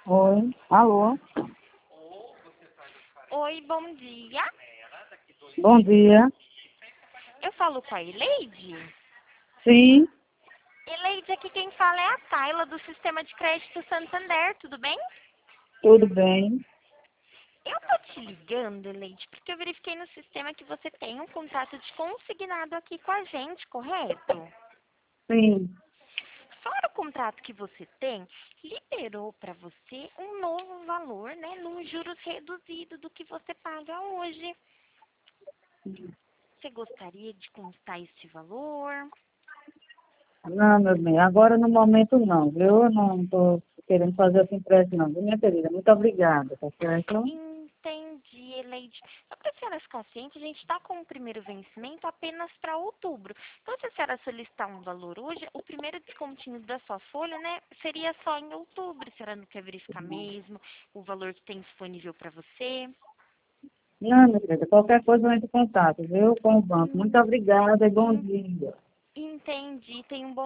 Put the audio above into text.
Oi, alô, Oi, bom dia. bom dia. Eu falo com a Eleide. Sim, Eleide, aqui quem fala é a Tayla do Sistema de Crédito Santander, tudo bem? tudo bem? Eu tô te ligando, Eleide, porque eu verifiquei no sistema que você tem um contrato de consignado aqui com a gente, correto? Sim, Fora o contrato que você tem, liberou para você um novo valor, né, num juros reduzido do que você paga hoje. Você gostaria de constar esse valor? não, meu bem, agora no momento não, viu? Eu não estou querendo fazer essa empréstimo não, viu, minha querida? Muito obrigada, tá certo? Entendi, Eleide. Só para a senhora ficar ciente, a gente está com o primeiro vencimento apenas para outubro. Então, se a senhora solicitar um valor hoje, o primeiro descontinho da sua folha, né, seria só em outubro. A senhora não quer verificar mesmo o valor que tem disponível para você? Não, minha querida, qualquer coisa eu entro em contato, viu? Com o banco. Muito Hum, obrigada e bom en- dia. Entendi. Tem um bom